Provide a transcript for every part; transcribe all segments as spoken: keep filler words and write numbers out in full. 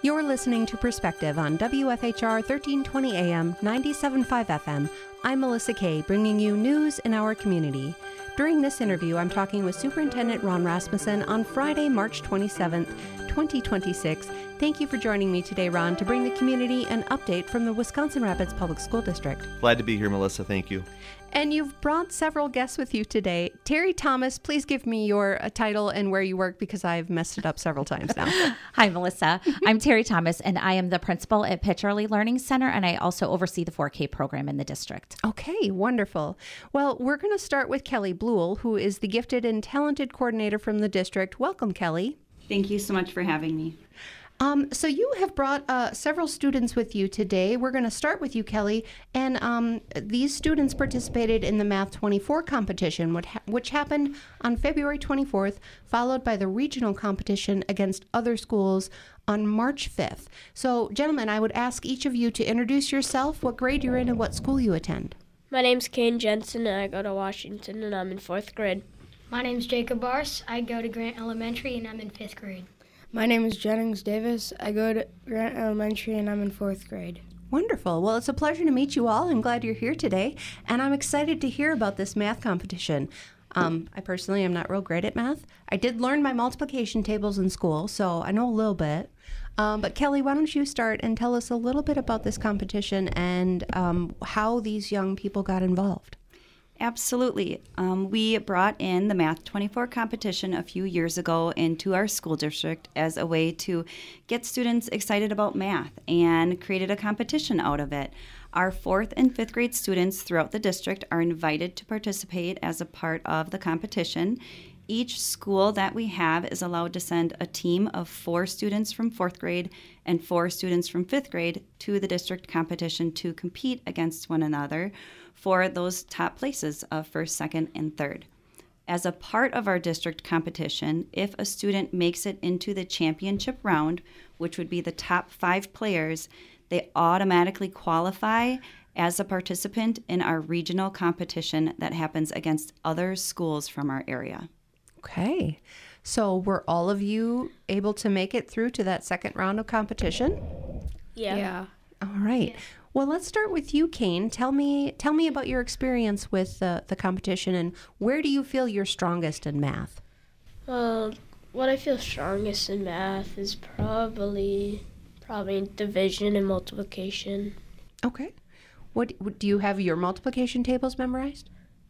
You're listening to Perspective on W F H R thirteen twenty A M, ninety-seven point five F M. I'm Melissa Kay, bringing you news in our community. During this interview, I'm talking with Superintendent Ron Rasmussen on Friday, March twenty-seventh, twenty twenty-six. Thank you for joining me today, Ron, to bring the community an update from the Wisconsin Rapids Public School District. Glad to be here, Melissa. Thank you. And you've brought several guests with you today. Terry Thomas, please give me your uh, title and where you work, because I've messed it up several times now. Hi, Melissa. I'm Terry Thomas, and I am the principal at Pitch Early Learning Center, and I also oversee the four K program in the district. Okay, wonderful. Well, we're going to start with Kelly Bluel, who is the gifted and talented coordinator from the district. Welcome, Kelly. Thank you so much for having me. Um, so you have brought uh, several students with you today. We're going to start with you, Kelly. And um, these students participated in the Math twenty-four competition, which, ha- which happened on February twenty-fourth, followed by the regional competition against other schools on March fifth. So, gentlemen, I would ask each of you to introduce yourself, what grade you're in, and what school you attend. My name's Kane Jensen, and I go to Washington, and I'm in fourth grade. My name's Jacob Bars. I go to Grant Elementary, and I'm in fifth grade. My name is Jennings Davis. I go to Grant Elementary, and I'm in fourth grade. Wonderful. Well, it's a pleasure to meet you all. I'm glad you're here today, and I'm excited to hear about this math competition. Um, I personally am not real great at math. I did learn my multiplication tables in school, so I know a little bit. Um, but Kelly, why don't you start and tell us a little bit about this competition and um, how these young people got involved? Absolutely. Um, we brought in the Math twenty-four competition a few years ago into our school district as a way to get students excited about math and created a competition out of it. Our fourth and fifth grade students throughout the district are invited to participate as a part of the competition. Each school that we have is allowed to send a team of four students from fourth grade and four students from fifth grade to the district competition to compete against one another for those top places of first, second, and third. As a part of our district competition, if a student makes it into the championship round, which would be the top five players, they automatically qualify as a participant in our regional competition that happens against other schools from our area. Okay. So were all of you able to make it through to that second round of competition? Yeah. Yeah. All right. Yeah. Well, let's start with you, Kane. Tell me tell me about your experience with uh, the competition, and where do you feel you're strongest in math? Well, what I feel strongest in math is probably probably division and multiplication. Okay. What, what do you have your multiplication tables memorized?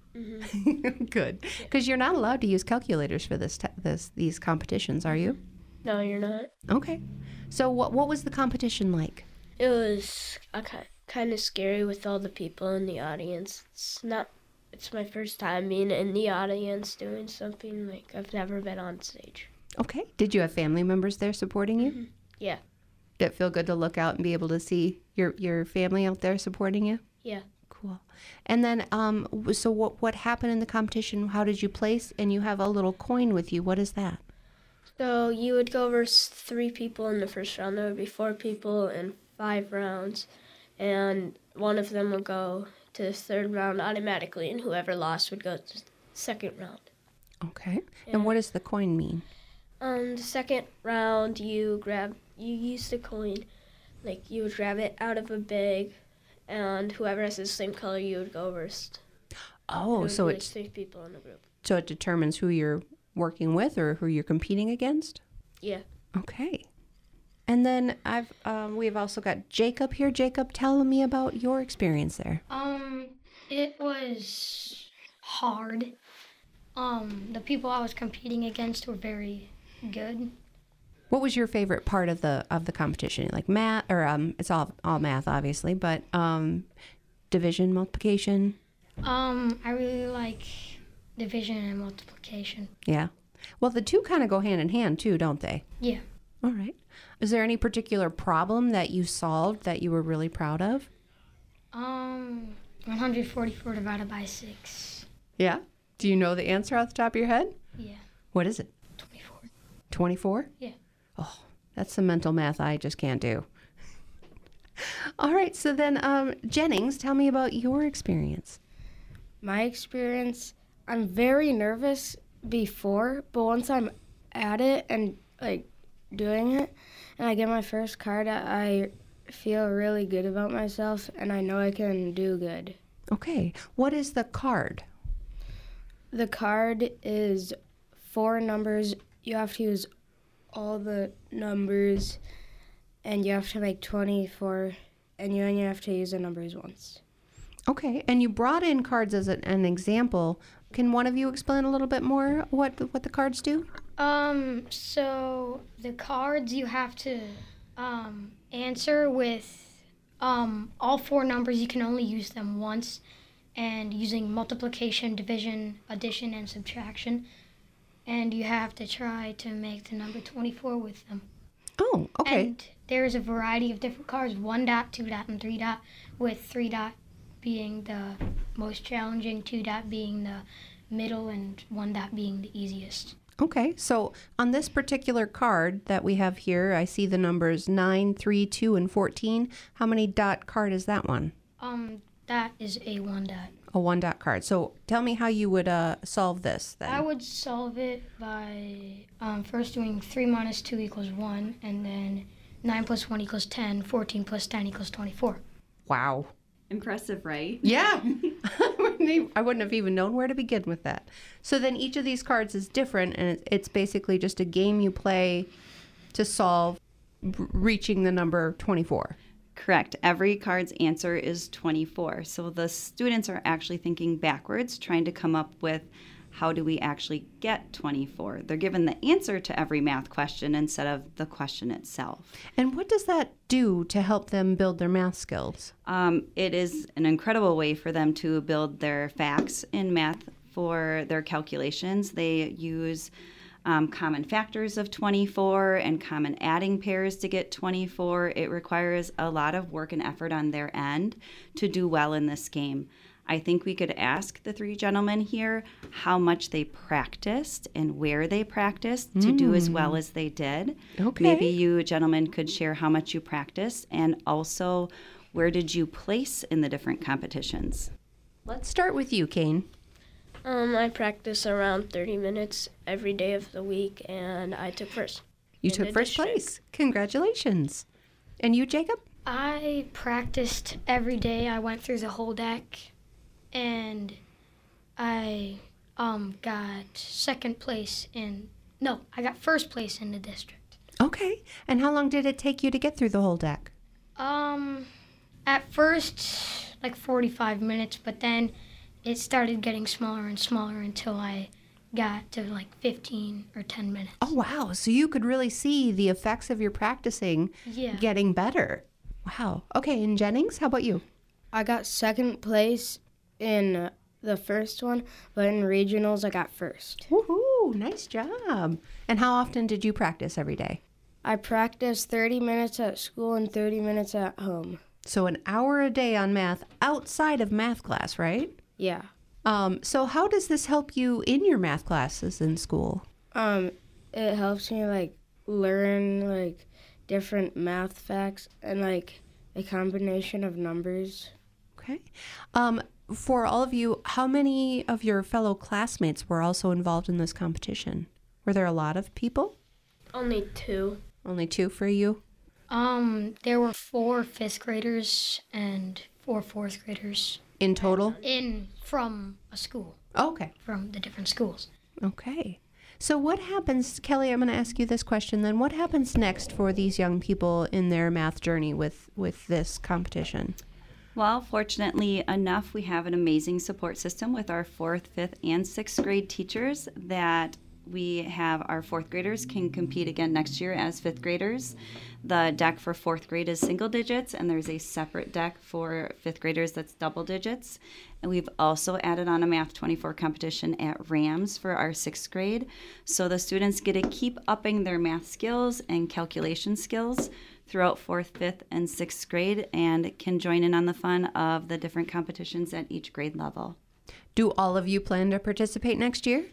Mm-hmm. Good, because you're not allowed to use calculators for this te- this these competitions, are you? No, you're not. Okay. So what what was the competition like? It was a ki- kind of scary with all the people in the audience. It's not. It's my first time being in the audience doing something like I've never been on stage. Okay. Did you have family members there supporting you? Mm-hmm. Yeah. Did it feel good to look out and be able to see your your family out there supporting you? Yeah. Cool. And then, um, so what what happened in the competition? How did you place? And you have a little coin with you. What is that? So you would go versus three people in the first round. There would be four people in five rounds, and one of them would go to the third round automatically, and whoever lost would go to the second round. Okay. Yeah. And what does the coin mean? Um, the second round, you grab, you use the coin, like you would grab it out of a bag, and whoever has the same color, you would go first. Oh, so like it's three people in the group. So it determines who you're working with or who you're competing against? Yeah. Okay. And then I've um, we've also got Jacob here. Jacob, tell me about your experience there. Um, it was hard. Um, the people I was competing against were very good. What was your favorite part of the of the competition? Like math, or um, it's all all math, obviously, but um, division, multiplication. Um, I really like division and multiplication. Yeah. Well, the two kind of go hand in hand too, don't they? Yeah. All right. Is there any particular problem that you solved that you were really proud of? Um, one hundred forty-four divided by six. Yeah. Do you know the answer off the top of your head? Yeah. What is it? twenty-four. twenty-four? Yeah. Oh, that's some mental math I just can't do. All right. So then, um, Jennings, tell me about your experience. My experience, I'm very nervous before, but once I'm at it and like doing it and I get my first card, I feel really good about myself and I know I can do good. Okay. What is the card? The card is four numbers. You have to use all the numbers and you have to make twenty-four and you only have to use the numbers once. Okay. And you brought in cards as an, an example. Can one of you explain a little bit more what what the cards do? Um, so the cards you have to um, answer with um, all four numbers. You can only use them once, and using multiplication, division, addition, and subtraction. And you have to try to make the number twenty-four with them. Oh, okay. And there's a variety of different cards, one dot, two dot, and three dot, with three dot being the most challenging, two dot being the middle, and one dot being the easiest. Okay, so on this particular card that we have here, I see the numbers nine, three, two, and fourteen. How many dot card is that one? Um, that is a one dot. A one dot card. So tell me how you would uh, solve this then. I would solve it by um, first doing three minus two equals one, and then nine plus one equals ten, fourteen plus ten equals twenty-four. Wow. Impressive, right? Yeah. I wouldn't even- I wouldn't have even known where to begin with that. So then each of these cards is different, and it- it's basically just a game you play to solve r- reaching the number twenty-four. Correct. Every card's answer is twenty-four. So the students are actually thinking backwards, trying to come up with how do we actually get twenty-four. They're given the answer to every math question instead of the question itself. And what does that do to help them build their math skills? Um, it is an incredible way for them to build their facts in math for their calculations. They use um, common factors of twenty-four and common adding pairs to get twenty-four. It requires a lot of work and effort on their end to do well in this game. I think we could ask the three gentlemen here how much they practiced and where they practiced to do as well as they did. Okay. Maybe you gentlemen could share how much you practiced and also where did you place in the different competitions? Let's start with you, Kane. Um, I practice around thirty minutes every day of the week, and I took first. You in took the first district. place. Congratulations. And you, Jacob? I practiced every day. I went through the whole deck, and I um got second place in, no, I got first place in the district. Okay. And how long did it take you to get through the whole deck? Um, at first, like forty-five minutes, but then it started getting smaller and smaller until I got to like fifteen or ten minutes. Oh, wow. So you could really see the effects of your practicing Yeah. getting better. Wow. Okay. And Jennings, how about you? I got second place in uh, the first one, but in regionals I got first. Woohoo. Nice job. And how often did you practice every day? I practiced thirty minutes at school and thirty minutes at home. So an hour a day on math outside of math class, right? Yeah. Um, so how does this help you in your math classes in school? Um, it helps me like learn like different math facts and like a combination of numbers. Okay. Um, for all of you, how many of your fellow classmates were also involved in this competition? Were there a lot of people? Only two. Only two for you? Um, there were four fifth graders and four fourth graders In total? in from a school, Oh, okay. from the different schools. Okay. So what happens, Kelly, I'm going to ask you this question then. What happens next for these young people in their math journey with, with this competition? Well, fortunately enough, we have an amazing support system with our fourth, fifth, and sixth grade teachers that we have our fourth graders can compete again next year as fifth graders. The deck for fourth grade is single digits, and there's a separate deck for fifth graders that's double digits. And we've also added on a Math twenty-four competition at Rams for our sixth grade. So the students get to keep upping their math skills and calculation skills throughout fourth, fifth, and sixth grade and can join in on the fun of the different competitions at each grade level. Do all of you plan to participate next year?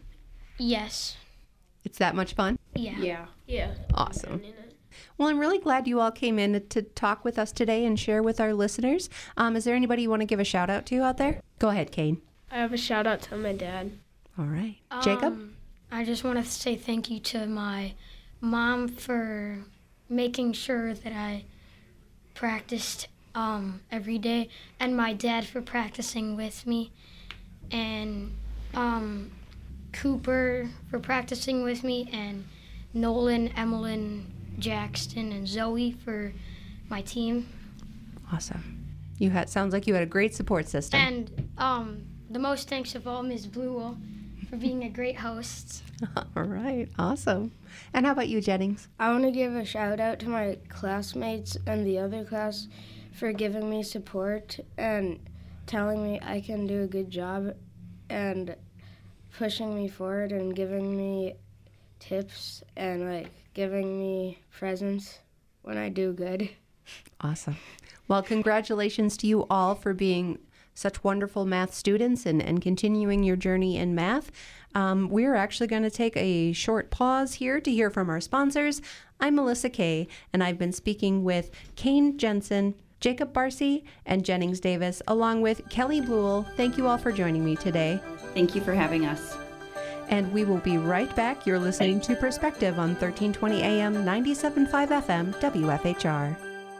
Yes. It's that much fun? Yeah. Yeah. Yeah. Awesome. In it. Well, I'm really glad you all came in to talk with us today and share with our listeners. Um, is there anybody you want to give a shout out to out there? Go ahead, Kane. I have a shout out to my dad. All right. Jacob? Um, I just want to say thank you to my Mom for making sure that I practiced um, every day, and my dad for practicing with me, and um, Cooper for practicing with me, and Nolan, Emmeline, Jackson, and Zoe for my team. Awesome. You had sounds like you had a great support system. And um, the most thanks of all, Miz Bluewell, for being a great host. All right. Awesome. And how about you, Jennings? I want to give a shout out to my classmates and the other class for giving me support and telling me I can do a good job and pushing me forward and giving me tips and like giving me presents when I do good. Awesome. Well, congratulations to you all for being such wonderful math students and, and continuing your journey in math. Um, we're actually going to take a short pause here to hear from our sponsors. I'm Melissa Kay, and I've been speaking with Kane Jensen, Jacob Barcy, and Jennings Davis, along with Kelly Bluewell. Thank you all for joining me today. Thank you for having us. And we will be right back. You're listening to Perspective on thirteen twenty A M, ninety-seven point five F M, W F H R.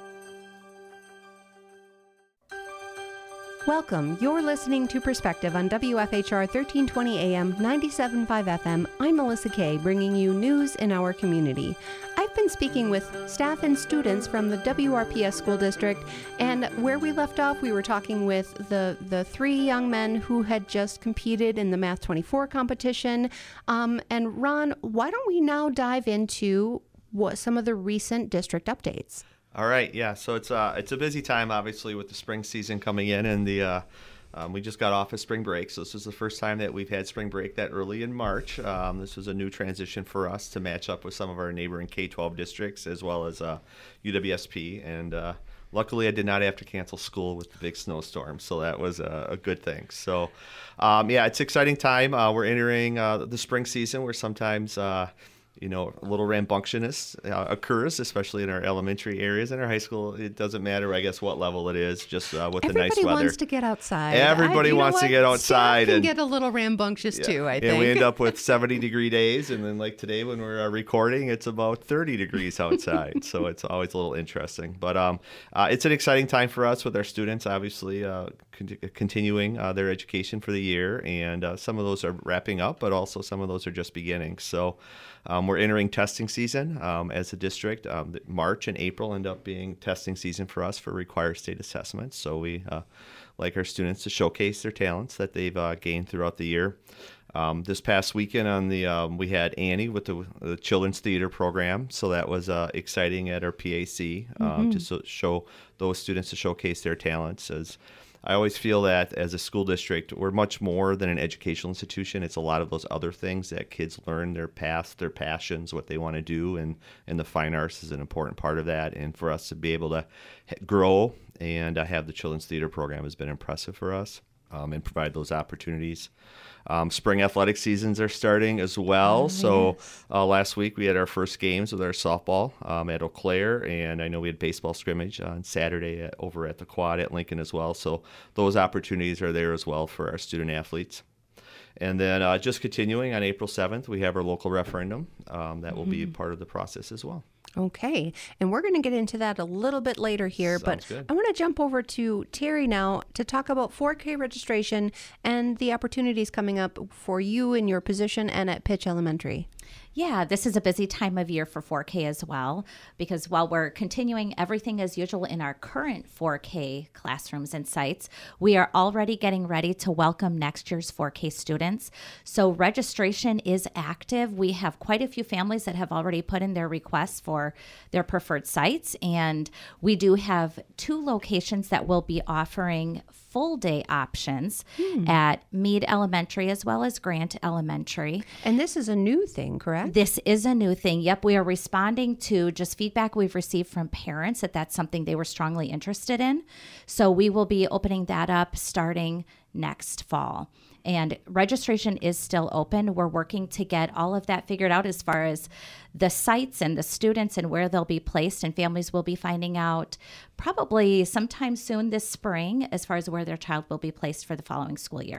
Welcome. You're listening to Perspective on W F H R thirteen twenty A M, ninety-seven point five F M. I'm Melissa Kay, bringing you news in our community. I've been speaking with staff and students from the W R P S School District, and where we left off, we were talking with the, the three young men who had just competed in the Math twenty-four competition. Um, and Ron, why don't we now dive into what some of the recent district updates? All right, yeah. So it's uh it's a busy time, obviously, with the spring season coming in, and the uh, um, we just got off of spring break, so this is the first time that we've had spring break that early in March. Um, this was a new transition for us to match up with some of our neighboring K twelve districts as well as uh, U W S P, and uh, luckily I did not have to cancel school with the big snowstorm, so that was a, a good thing. So um, yeah, it's an exciting time. Uh, we're entering uh, the spring season, where sometimes Uh, you know, a little rambunctiousness uh, occurs, especially in our elementary areas. In our high school, it doesn't matter, I guess, what level it is, just uh, with Everybody the nice weather. Everybody wants to get outside. Everybody I, wants to get outside. Staff can and get a little rambunctious, yeah, too, I and think. And we end up with seventy-degree days, and then like today when we're uh, recording, it's about thirty degrees outside. So it's always a little interesting. But um, uh, it's an exciting time for us with our students, obviously, uh, con- continuing uh, their education for the year. And uh, some of those are wrapping up, but also some of those are just beginning. So Um, we're entering testing season um, as a district. Um, March and April end up being testing season for us for required state assessments. So we uh, like our students to showcase their talents that they've uh, gained throughout the year. Um, this past weekend, on the um, we had Annie with the, the Children's Theater program, so that was uh, exciting at our P A C um, mm-hmm. to so, show those students to showcase their talents. As I always feel that as a school district, we're much more than an educational institution. It's a lot of those other things that kids learn, their paths, their passions, what they want to do, and, and the fine arts is an important part of that. And for us to be able to grow and uh, have the Children's Theater program has been impressive for us um, and provide those opportunities. Um, spring athletic seasons are starting as well. Oh, so yes. uh, last week we had our first games with our softball um, at Eau Claire, and I know we had baseball scrimmage on Saturday at, over at the Quad at Lincoln as well. So those opportunities are there as well for our student athletes. And then uh, just continuing on April seventh, we have our local referendum. Um, that will mm-hmm. be part of the process as well. Okay, and we're going to get into that a little bit later here, Sounds but good. I want to jump over to Terry now to talk about four K registration and the opportunities coming up for you in your position and at Pitch Elementary. Yeah, this is a busy time of year for four K as well, because while we're continuing everything as usual in our current four K classrooms and sites, we are already getting ready to welcome next year's four K students. So registration is active. We have quite a few families that have already put in their requests for their preferred sites, and we do have two locations that will be offering full day options hmm. at Meade Elementary as well as Grant Elementary. And this is a new thing, correct? This is a new thing. Yep, we are responding to just feedback we've received from parents that that's something they were strongly interested in. So we will be opening that up starting next fall. And registration is still open. We're working to get all of that figured out as far as the sites and the students and where they'll be placed, and families will be finding out probably sometime soon this spring as far as where their child will be placed for the following school year.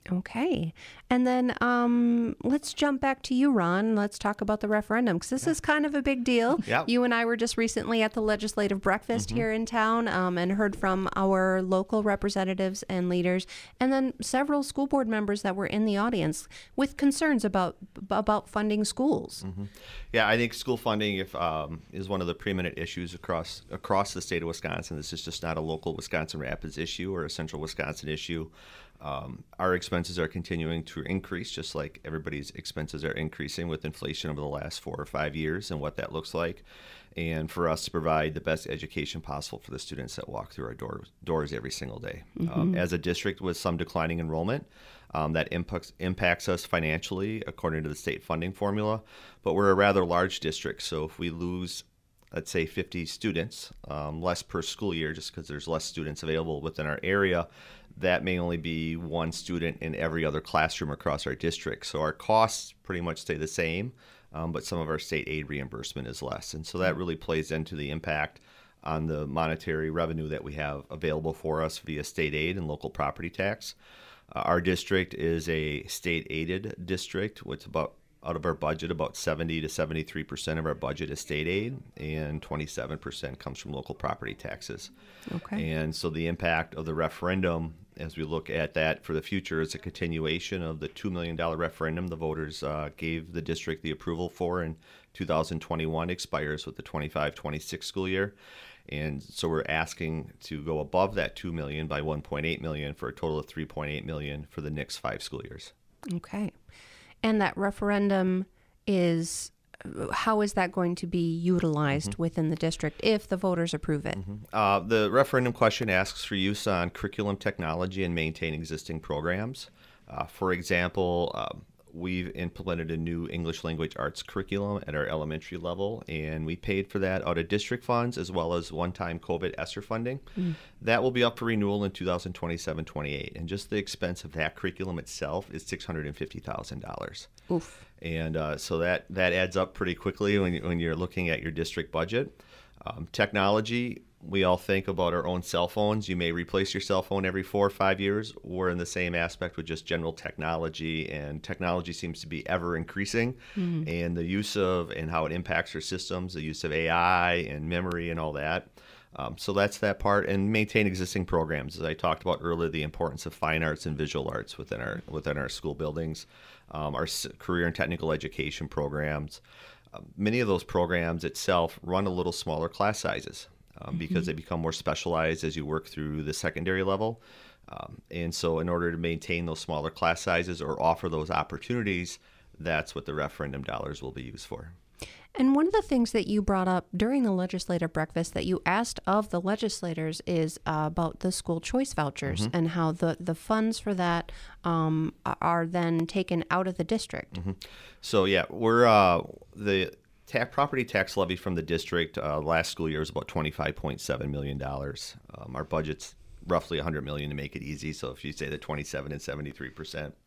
Okay. And then um, let's jump back to you, Ron. Let's talk about the referendum, because this yeah. is kind of a big deal. Yep. You and I were just recently at the legislative breakfast mm-hmm. here in town um, and heard from our local representatives and leaders, and then several school board members that were in the audience with concerns about about funding schools. Mm-hmm. Yeah, I think school funding if, um, is one of the preeminent issues across across the state of Wisconsin. This is just not a local Wisconsin Rapids issue or a central Wisconsin issue. Um, our expenses are continuing to increase, just like everybody's expenses are increasing with inflation over the last four or five years and what that looks like. And for us to provide the best education possible for the students that walk through our door, doors every single day. Mm-hmm. Um, as a district with some declining enrollment, um, that impacts, impacts us financially according to the state funding formula. But we're a rather large district, so if we lose, let's say, fifty students, um, less per school year, just because there's less students available within our area, that may only be one student in every other classroom across our district. So our costs pretty much stay the same, um, but some of our state aid reimbursement is less. And so that really plays into the impact on the monetary revenue that we have available for us via state aid and local property tax. Uh, our district is a state-aided district, with about out of our budget, about seventy to seventy-three percent of our budget is state aid, and twenty-seven percent comes from local property taxes. Okay. And so the impact of the referendum, as we look at that for the future, is a continuation of the two million dollars referendum the voters uh, gave the district the approval for in two thousand twenty-one, expires with the twenty-five twenty-six school year. And so we're asking to go above that two million dollars by one point eight million dollars for a total of three point eight million dollars for the next five school years. Okay. And that referendum is, how is that going to be utilized mm-hmm. within the district if the voters approve it? Mm-hmm. Uh, the referendum question asks for use on curriculum technology and maintain existing programs. Uh, for example, uh, we've implemented a new English language arts curriculum at our elementary level, and we paid for that out of district funds as well as one-time COVID ESSER funding. Mm. That will be up for renewal in two thousand twenty-seven twenty-eight, and just the expense of that curriculum itself is six hundred fifty thousand dollars. Oof. And uh, so that, that adds up pretty quickly when, you, when you're looking at your district budget. Um, technology, we all think about our own cell phones. You may replace your cell phone every four or five years. We're in the same aspect with just general technology, and technology seems to be ever increasing. Mm-hmm. And the use of and how it impacts our systems, the use of A I and memory and all that. Um, so that's that part, and maintain existing programs. As I talked about earlier, the importance of fine arts and visual arts within our within our school buildings, um, our career and technical education programs. Uh, many of those programs itself run a little smaller class sizes. Um, mm-hmm. because they become more specialized as you work through the secondary level. Um, and so in order to maintain those smaller class sizes or offer those opportunities, that's what the referendum dollars will be used for. And one of the things that you brought up during the legislative breakfast that you asked of the legislators is uh, about the school choice vouchers mm-hmm. and how the, the funds for that um, are then taken out of the district. Mm-hmm. So, yeah, we're uh, the... Ta- property tax levy from the district uh, last school year was about twenty-five point seven million dollars. Um, our budget's roughly one hundred million dollars to make it easy, so if you say that twenty-seven and seventy-three percent.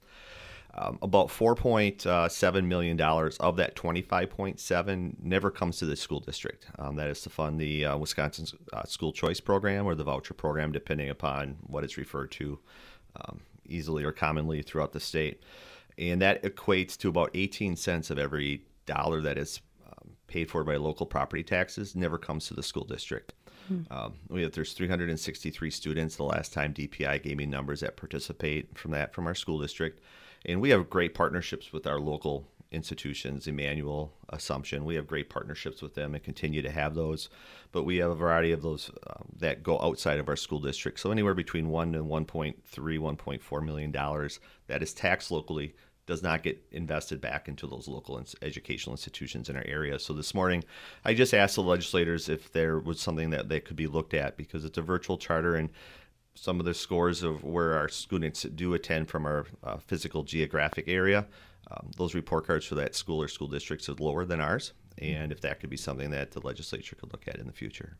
Um, about four point seven million dollars of that twenty-five point seven never comes to the school district. Um, that is to fund the uh, Wisconsin uh, School Choice Program or the voucher program, depending upon what it's referred to um, easily or commonly throughout the state. And that equates to about eighteen cents of every dollar that is paid for by local property taxes never comes to the school district. Hmm. Um, we have, there's three hundred sixty-three students the last time D P I gave me numbers that participate from that from our school district. And we have great partnerships with our local institutions, Emmanuel, Assumption. We have great partnerships with them and continue to have those. But we have a variety of those um, that go outside of our school district. So anywhere between one and one point three, one point four million dollars that is taxed locally does not get invested back into those local educational institutions in our area. So this morning, I just asked the legislators if there was something that, that could be looked at, because it's a virtual charter, and some of the scores of where our students do attend from our uh, physical geographic area, um, those report cards for that school or school districts are lower than ours. and if that could be something that the legislature could look at in the future.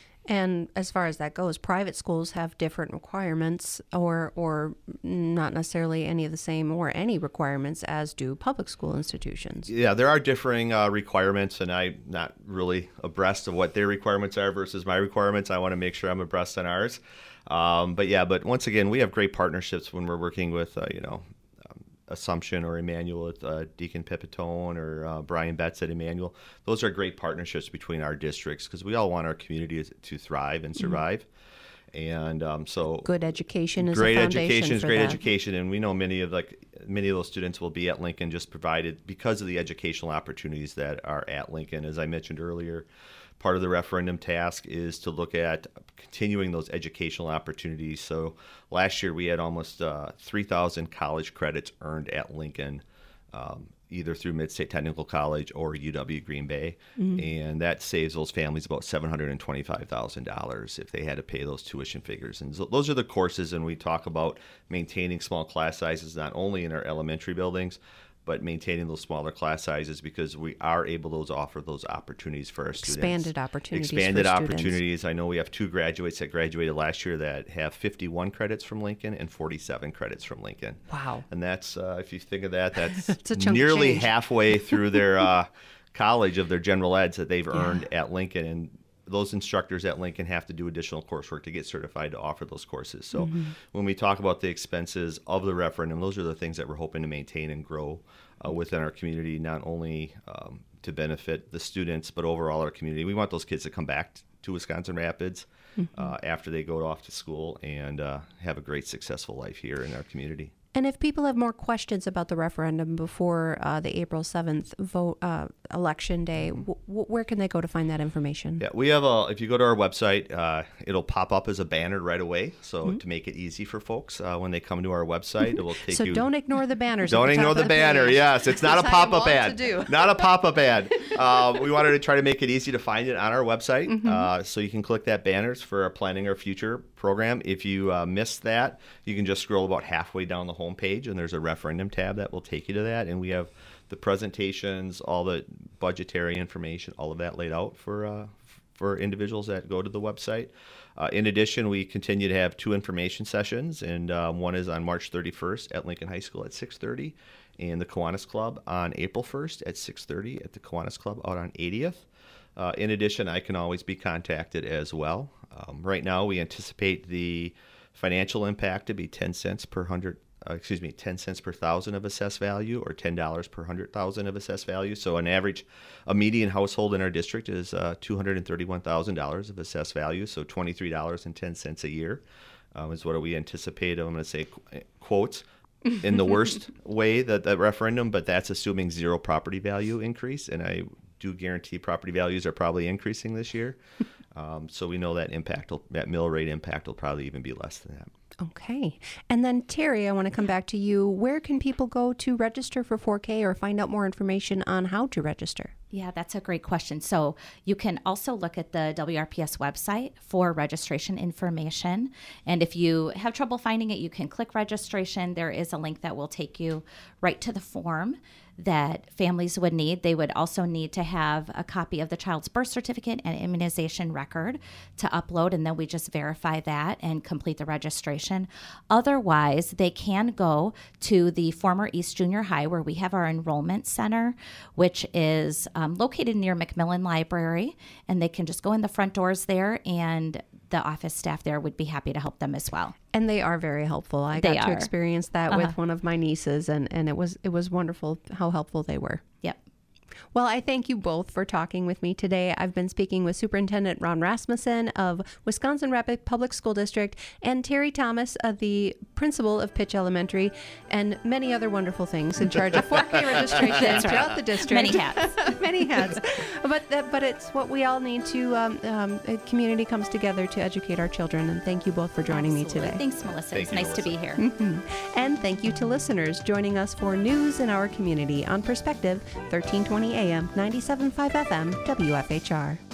And as far as that goes, private schools have different requirements, or or not necessarily any of the same or any requirements as do public school institutions. Yeah, there are differing uh, requirements, and I'm not really abreast of what their requirements are versus my requirements. I want to make sure I'm abreast on ours. Um, but yeah, but once again, we have great partnerships when we're working with, uh, you know, Assumption or Emmanuel with uh, Deacon Pipitone, or uh, Brian Betts at Emmanuel. Those are great partnerships between our districts because we all want our community to thrive and survive. Mm-hmm. And um, so good education is great a foundation education is for great that. education, and we know many of like many of those students will be at Lincoln just provided because of the educational opportunities that are at Lincoln. As I mentioned earlier, part of the referendum task is to look at continuing those educational opportunities. So last year we had almost uh, three thousand college credits earned at Lincoln, um, either through Mid-State Technical College or U W Green Bay. Mm-hmm. And that saves those families about seven hundred twenty-five thousand dollars if they had to pay those tuition figures. And so those are the courses, and we talk about maintaining small class sizes not only in our elementary buildings, but maintaining those smaller class sizes because we are able to offer those opportunities for our students. Expanded opportunities Expanded for opportunities. I know we have two graduates that graduated last year that have fifty-one credits from Lincoln and forty-seven credits from Lincoln. Wow. And that's, uh, if you think of that, that's a chunk nearly of change. halfway through their uh, college of their general eds that they've Yeah. earned at Lincoln. And those instructors at Lincoln have to do additional coursework to get certified to offer those courses. So mm-hmm. when we talk about the expenses of the referendum, those are the things that we're hoping to maintain and grow uh, within our community, not only um, to benefit the students, but overall our community. We want those kids to come back to Wisconsin Rapids mm-hmm. uh, after they go off to school and uh, have a great, successful life here in our community. And if people have more questions about the referendum before uh, the April seventh vote uh, election day, w- w- where can they go to find that information? Yeah, we have a. If you go to our website, uh, it'll pop up as a banner right away. So mm-hmm. to make it easy for folks uh, when they come to our website, it will take so you. So don't ignore the banners. Don't at the ignore top the, of the banner. page. Yes, it's not a pop-up ad. To do. Not a pop-up ad. Uh, we wanted to try to make it easy to find it on our website, mm-hmm. uh, so you can click that banners for our Planning Our Future program. If you uh, missed that, you can just scroll about halfway down the homepage, and there's a referendum tab that will take you to that, and we have the presentations, all the budgetary information, all of that laid out for uh, for individuals that go to the website. Uh, in addition, we continue to have two information sessions, and um, one is on March thirty-first at Lincoln High School at six thirty, and the Kiwanis Club on April first at six thirty at the Kiwanis Club out on eightieth. Uh, in addition, I can always be contacted as well. Um, right now, we anticipate the financial impact to be ten cents per hundred. Uh, excuse me, ten cents per thousand of assessed value, or ten dollars per hundred thousand of assessed value. So, an average, a median household in our district is uh, two hundred thirty-one thousand dollars of assessed value. So, twenty-three dollars and ten cents a year um, is what we anticipate. I'm going to say quotes in the worst way that that referendum, but that's assuming zero property value increase, and I do guarantee property values are probably increasing this year. Um, so we know that impact, will, that mill rate impact will probably even be less than that. Okay. And then, Terry, I want to come back to you. Where can people go to register for four K or find out more information on how to register? Yeah, that's a great question. So you can also look at the W R P S website for registration information. And if you have trouble finding it, you can click registration. There is a link that will take you right to the form that families would need. They would also need to have a copy of the child's birth certificate and immunization record to upload, and then we just verify that and complete the registration. Otherwise, they can go to the former East Junior High, where we have our enrollment center, which is um, located near McMillan Library, and they can just go in the front doors there, and the office staff there would be happy to help them as well. And they are very helpful. I they got to are. experience that uh-huh. with one of my nieces, and, and it was it was wonderful how helpful they were. Yep. Well, I thank you both for talking with me today. I've been speaking with Superintendent Ron Rasmussen of Wisconsin Rapids Public School District and Terry Thomas, of the principal of Pitch Elementary, and many other wonderful things in charge of four K registration That's right. throughout the district. Many hats. Many hats. But that, but it's what we all need to, um, um, a community comes together to educate our children. And thank you both for joining Absolutely. me today. Thanks, Melissa. Thank it's you, nice Melissa. to be here. Mm-hmm. And thank you to listeners joining us for news in our community on Perspective, thirteen twenty A M, ninety-seven point five F M, W F H R.